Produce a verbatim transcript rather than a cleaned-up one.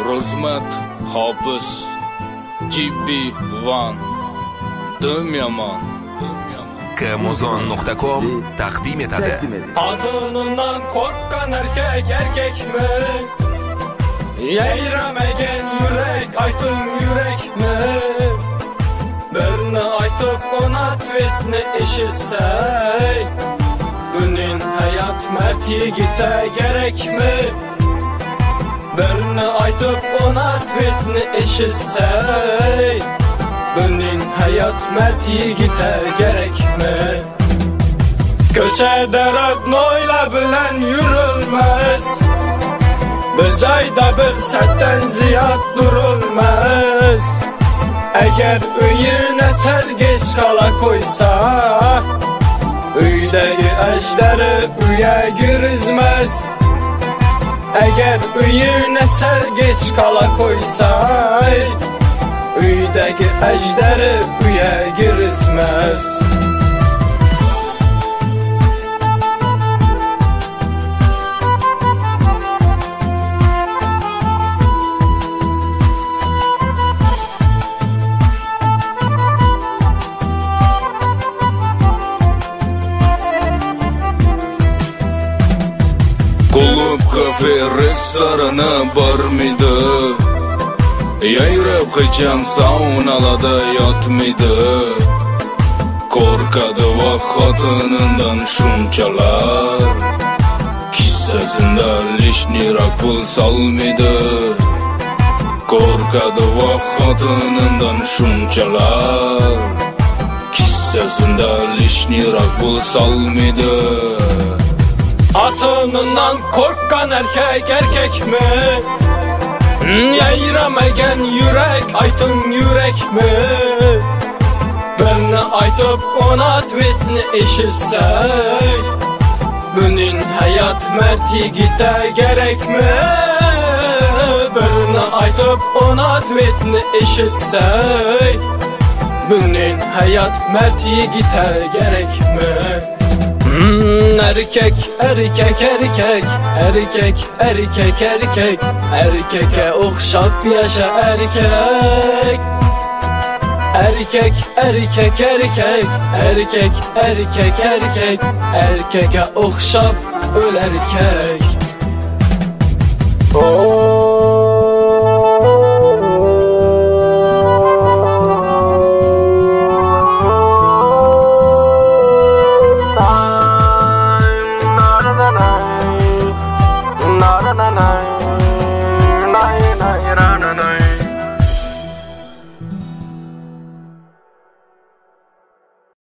Rozmet Hafız Gibi Van Dömyaman Kmozon nokta com taqdim etadi. Xotinundan qo'rqqan erkek erkek mi? Yayramagan yürek aytım yürek mi? Birini aytıp ona tvetni eshitsay, buning hayat mert yigite gerek mi? Birini aytıp ona tvetni eshitsay, buning hayat mert yigite gerek mi? Köçede radnoyla bilen yürülmez, bir joyda bir saatdan ziyod durulmaz. Eğer uyine sergeç kala koysa, uydagi ajdari uya girizmez. Eğer uyine sergeç kala koysa, uydagi ajdari uya girizmez. Kulüp kafe restorana barmıydı, yayrab hıçam saunalada yatmıydı. Korkadı va xotinundan şunçalar, kissasında lishniroq pul solmaydi. Korkadı va xotinundan şunçalar, kissasında lishniroq pul solmaydi. Xotinundan qo'rqqan erkek erkek mi? Yayramagan yürek aytım yürek mi? Birini aytıp ona tvetni eshitsay, buning hayat mert yigite gerek mi? Birini aytıp ona tvetni eshitsay, buning hayat mert yigite gerek mi? Hmm, erkek, erkek, erkek, erkek, erkek, erkek, erkeke okşap yaşa erkek. Erkek, erkek, erkek, erkek, erkek, erkek, erkeke okşap öl erkek. Oh.